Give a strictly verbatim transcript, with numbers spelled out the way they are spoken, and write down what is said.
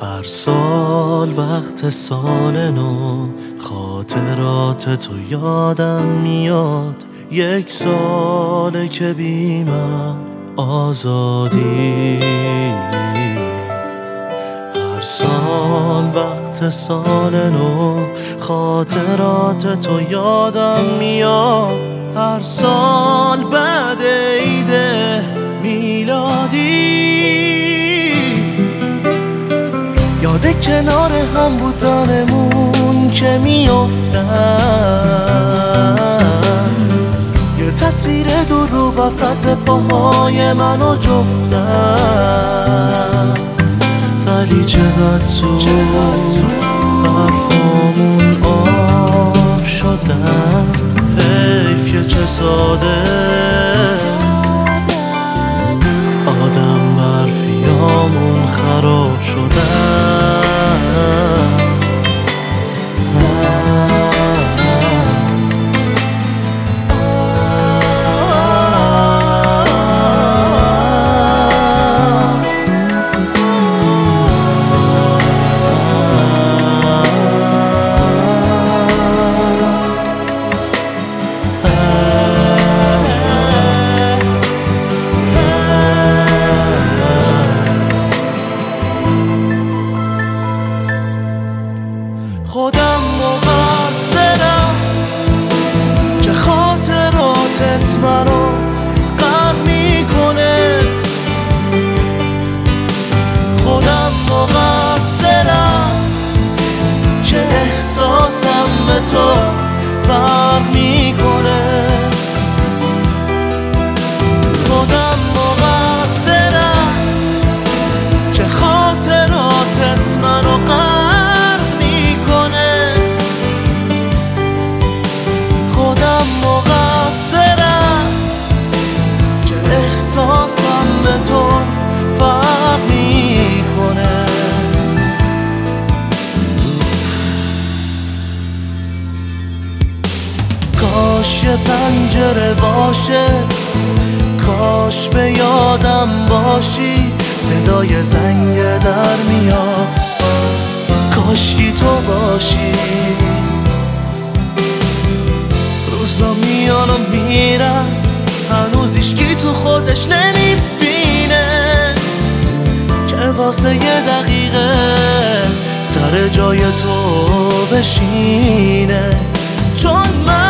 هر سال وقت سال نو خاطرات تو یادم میاد. یک ساله که بی من آزادی. هر سال وقت سال نو خاطرات تو یادم میاد. هر سال بعد عید میلادی یاد کنار هم بودنمون که میافتم. یه تصویر دور رو وسط پاهای منو جفتم. ولی چقدر زود برفامون آب شدن. حیف که چه ساده آدم برفیامون خراب شدن. خودم مقصرم که خاطراتت منو غرق میکنه. خودم مقصرم که احساسم به تو فرق میکنه. خودم مقصرم که خاطراتت منو غرق احساسم به تو فرق میکنه. کاش یه پنجره باشه، کاش به یادم باشی. صدای زنگ در میاد، کاشکی تو باشی. روزا میان و میرن، هنوز هیچکی تو خودش نمیبینه که واسه یه دقیقه سر جای تو بشینه. چون من